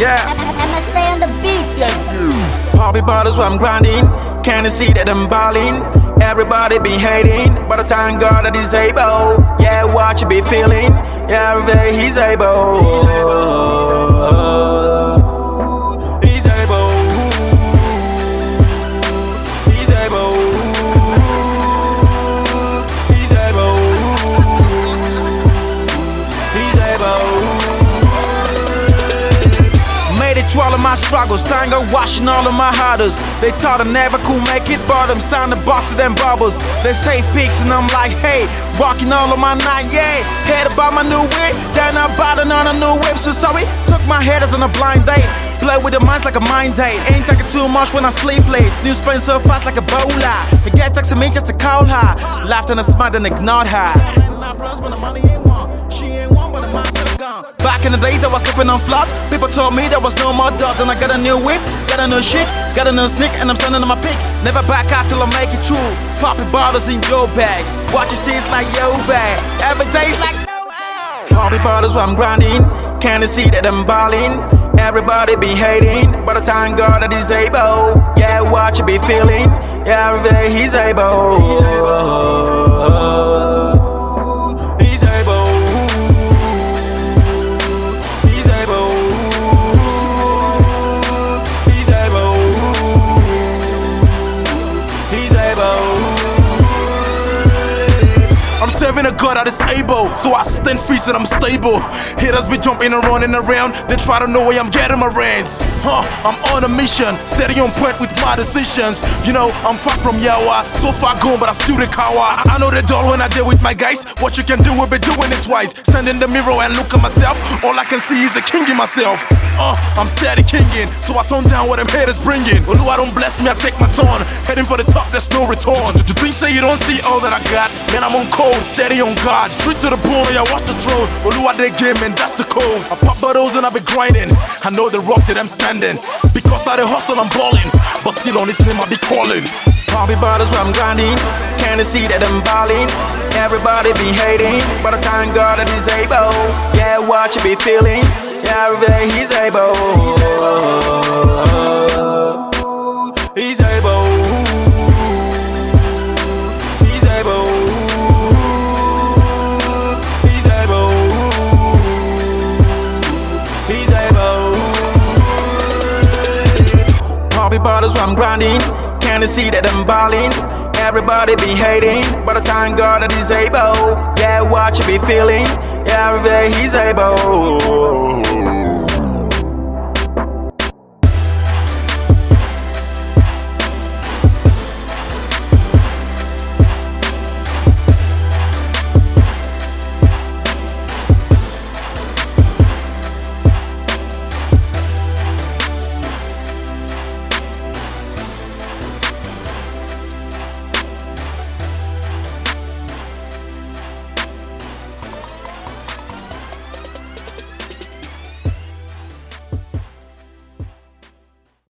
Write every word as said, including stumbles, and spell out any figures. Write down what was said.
Yeah. M S A on the beat, yeah. Poppy bottles while I'm grinding. Can't you see that I'm balling? Everybody be hating, but I thank God that he's able. Yeah, what you be feeling? Yeah, every day he's able. He's able. He's able. He's able. He's able. He's able. Made it through all of my struggles, thank God washing all of my hurdles. They thought I never could make it, but I'm starting to bust them bubbles. They say peaks and I'm like, hey, rocking all of my night, yeah. Head about my new whip, then I'm biting on a new whip. So sorry, took my head as on a blind date. Play with the minds like a mind date. Ain't taking too much when I flee place. New sprint so fast like a bowler. The girl texting me just to call her. Laughed and I smiled and ignored her. She ain't one, but the mindset gone. Back in the days I was slipping on floss. People told me there was no more dogs. And I got a new whip, got a new shit, got a new sneak, and I'm standing on my pick. Never back out till I make it true. Poppy bottles in your bag. What you see is like your bag. Every day's like no way. Poppy bottles while I'm grinding. Can't you see that I'm balling? Everybody be hating, but I thank God that he's able. Yeah, what you be feeling? Yeah, every day he's able. He's able. He's able. He's able. He's able. He's able. I'm serving a God that is able, so I stand feet and I'm stable. Haters be jumping and running around, they try to know where I'm getting my rands. Huh, I'm on a mission, steady on point with my decisions. You know, I'm far from Yawa, so far gone but I still the kawa. I know the doll when I deal with my guys. What you can do, we'll be doing it twice. Stand in the mirror and look at myself, all I can see is a king in myself. Uh, I'm steady kinging, so I tone down what them haters bringing. Well, I don't bless me, I take my turn. Heading for the top, there's no return. You think say you don't see all that I got? Man, I'm on cold, steady on God. Straight to the bone, yeah, watch the throne. Oluwa they game, man, that's the code. I pop bottles and I be grinding. I know the rock that I'm standing. Because I the hustle, I'm balling. But still on this name, I be calling. Poppy bottles while I'm grinding. Can't you see that I'm balling? Everybody be hating, but I thank God that he's able. Yeah, what you be feeling? Yeah, every day he's able. He's able. He's able. He's able. He's able. Poppy bottles while I'm grinding. Can't you see that I'm balling? Everybody be hating, but I thank God that he's able. Yeah, what you be feeling? Yeah, every day he's able.